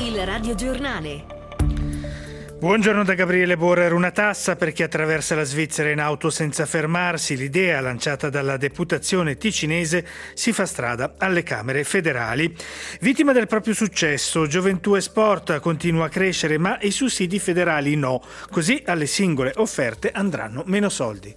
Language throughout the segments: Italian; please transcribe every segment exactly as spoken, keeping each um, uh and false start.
Il radiogiornale. Buongiorno da Gabriele Borrer. Una tassa per chi attraversa la Svizzera in auto senza fermarsi. L'idea lanciata dalla deputazione ticinese si fa strada alle Camere federali. Vittima del proprio successo, Gioventù e Sport continua a crescere, ma i sussidi federali no. Così alle singole offerte andranno meno soldi.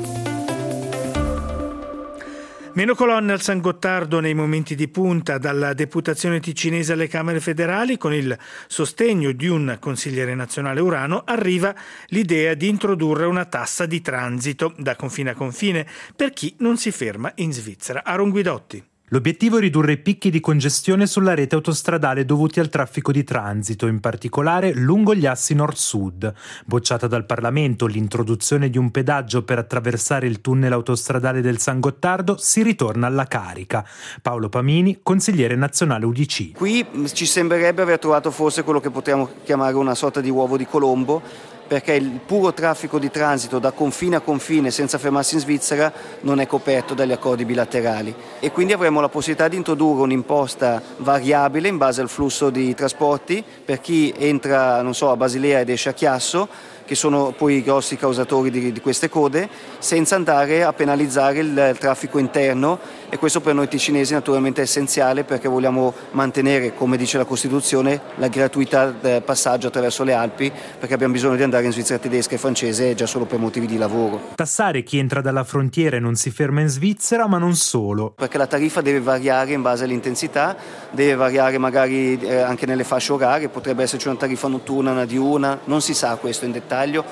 Meno colonne al San Gottardo nei momenti di punta. Dalla deputazione ticinese alle Camere federali, con il sostegno di un consigliere nazionale Urano, arriva l'idea di introdurre una tassa di transito da confine a confine per chi non si ferma in Svizzera. Aaron Guidotti. L'obiettivo è ridurre i picchi di congestione sulla rete autostradale dovuti al traffico di transito, in particolare lungo gli assi nord-sud. Bocciata dal Parlamento l'introduzione di un pedaggio per attraversare il tunnel autostradale del San Gottardo, si ritorna alla carica. Paolo Pamini, consigliere nazionale U D C. Qui ci sembrerebbe aver trovato forse quello che potremmo chiamare una sorta di uovo di Colombo, perché il puro traffico di transito da confine a confine senza fermarsi in Svizzera non è coperto dagli accordi bilaterali e quindi avremo la possibilità di introdurre un'imposta variabile in base al flusso di trasporti per chi entra, non so, a Basilea ed esce a Chiasso, che sono poi i grossi causatori di, di queste code, senza andare a penalizzare il, il traffico interno, e questo per noi ticinesi naturalmente è essenziale, perché vogliamo mantenere, come dice la Costituzione, la gratuità del passaggio attraverso le Alpi, perché abbiamo bisogno di andare in Svizzera tedesca e francese già solo per motivi di lavoro. Tassare chi entra dalla frontiera e non si ferma in Svizzera, ma non solo. Perché la tariffa deve variare in base all'intensità, deve variare magari eh, anche nelle fasce orarie, potrebbe esserci una tariffa notturna, una diurna, non si sa questo in dettaglio.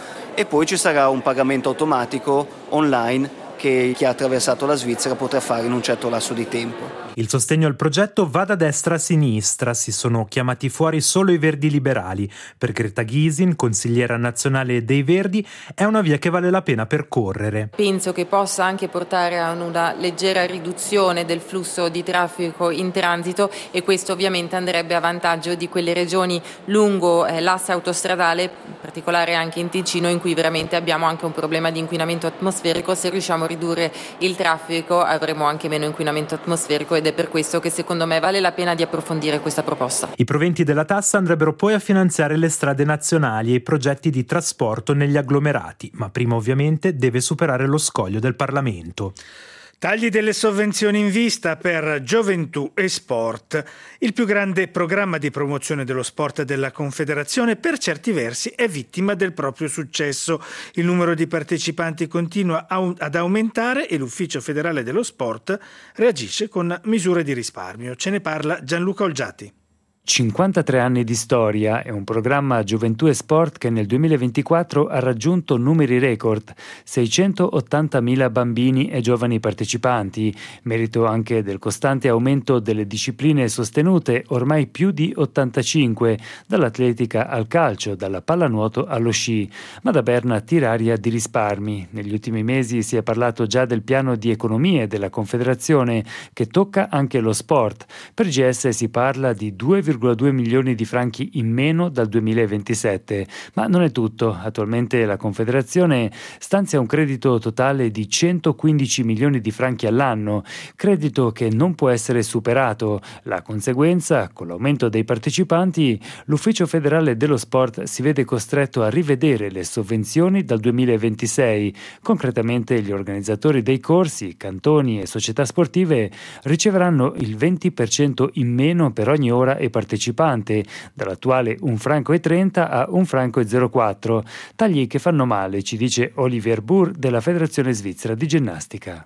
E poi ci sarà un pagamento automatico online che chi ha attraversato la Svizzera potrà fare in un certo lasso di tempo. Il sostegno al progetto va da destra a sinistra, si sono chiamati fuori solo i Verdi liberali. Per Greta Gysin, consigliera nazionale dei Verdi, è una via che vale la pena percorrere. Penso che possa anche portare a una leggera riduzione del flusso di traffico in transito, e questo ovviamente andrebbe a vantaggio di quelle regioni lungo eh, l'asse autostradale, in particolare anche in Ticino, in cui veramente abbiamo anche un problema di inquinamento atmosferico. Se riusciamo a ridurre il traffico avremo anche meno inquinamento atmosferico, ed è per questo che secondo me vale la pena di approfondire questa proposta. I proventi della tassa andrebbero poi a finanziare le strade nazionali e i progetti di trasporto negli agglomerati, ma prima ovviamente deve superare lo scoglio del Parlamento. Tagli delle sovvenzioni in vista per Gioventù e Sport. Il più grande programma di promozione dello sport della Confederazione, per certi versi è vittima del proprio successo. Il numero di partecipanti continua ad aumentare e l'Ufficio federale dello sport reagisce con misure di risparmio. Ce ne parla Gianluca Olgiati. cinquantatré anni di storia e un programma Gioventù e Sport che nel duemilaventiquattro ha raggiunto numeri record, seicentottantamila bambini e giovani partecipanti, merito anche del costante aumento delle discipline sostenute, ormai più di ottantacinque, dall'atletica al calcio, dalla pallanuoto allo sci, ma da Berna tiraria di risparmi. Negli ultimi mesi si è parlato già del piano di economie della Confederazione che tocca anche lo sport. Per G S si parla di due virgola due milioni di franchi in meno dal duemilaventisette, ma non è tutto. Attualmente la Confederazione stanzia un credito totale di centoquindici milioni di franchi all'anno, credito che non può essere superato. La conseguenza, con l'aumento dei partecipanti, l'Ufficio federale dello sport si vede costretto a rivedere le sovvenzioni dal duemilaventisei. Concretamente gli organizzatori dei corsi, cantoni e società sportive riceveranno il venti per cento in meno per ogni ora e partecipante, dall'attuale un franco e trenta a un franco e zero quattro. Tagli che fanno male, ci dice Olivier Burr della Federazione Svizzera di Ginnastica.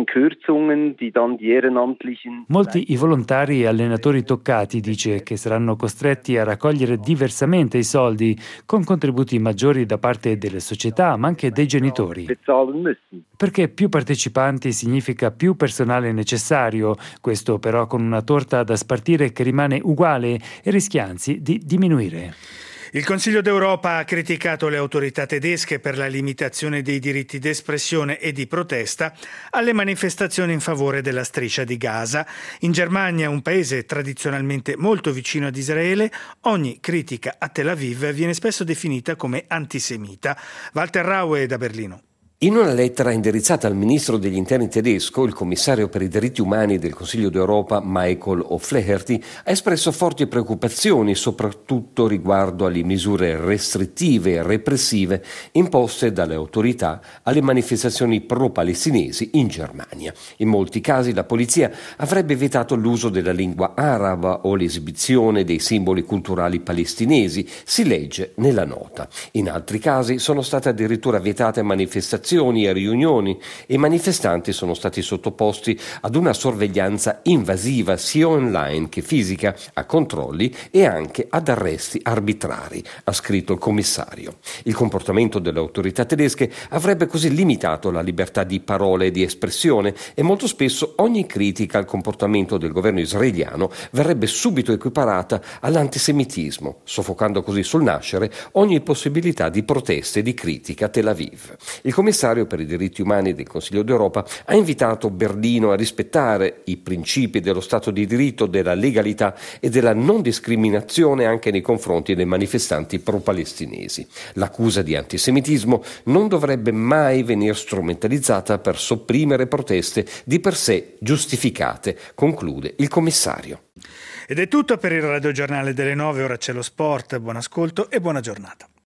Molti i volontari e allenatori toccati, dice, che saranno costretti a raccogliere diversamente i soldi, con contributi maggiori da parte delle società, ma anche dei genitori. Perché più partecipanti significa più personale necessario, questo però con una torta da spartire che rimane uguale e rischia anzi di diminuire. Il Consiglio d'Europa ha criticato le autorità tedesche per la limitazione dei diritti d'espressione e di protesta alle manifestazioni in favore della striscia di Gaza. In Germania, un paese tradizionalmente molto vicino ad Israele, ogni critica a Tel Aviv viene spesso definita come antisemita. Walter Raue da Berlino. In una lettera indirizzata al ministro degli interni tedesco, il commissario per i diritti umani del Consiglio d'Europa, Michael O'Flaherty, ha espresso forti preoccupazioni, soprattutto riguardo alle misure restrittive e repressive imposte dalle autorità alle manifestazioni pro-palestinesi in Germania. In molti casi la polizia avrebbe vietato l'uso della lingua araba o l'esibizione dei simboli culturali palestinesi, si legge nella nota. In altri casi sono state addirittura vietate manifestazioni e riunioni e i manifestanti sono stati sottoposti ad una sorveglianza invasiva sia online che fisica, a controlli e anche ad arresti arbitrari, ha scritto il commissario. Il comportamento delle autorità tedesche avrebbe così limitato la libertà di parola e di espressione e molto spesso ogni critica al comportamento del governo israeliano verrebbe subito equiparata all'antisemitismo, soffocando così sul nascere ogni possibilità di proteste e di critica a Tel Aviv. Il commissario per i diritti umani del Consiglio d'Europa ha invitato Berlino a rispettare i principi dello Stato di diritto, della legalità e della non discriminazione anche nei confronti dei manifestanti pro-palestinesi. L'accusa di antisemitismo non dovrebbe mai venire strumentalizzata per sopprimere proteste di per sé giustificate, conclude il commissario. Ed è tutto per il radiogiornale delle nove, ora c'è lo sport, buon ascolto e buona giornata.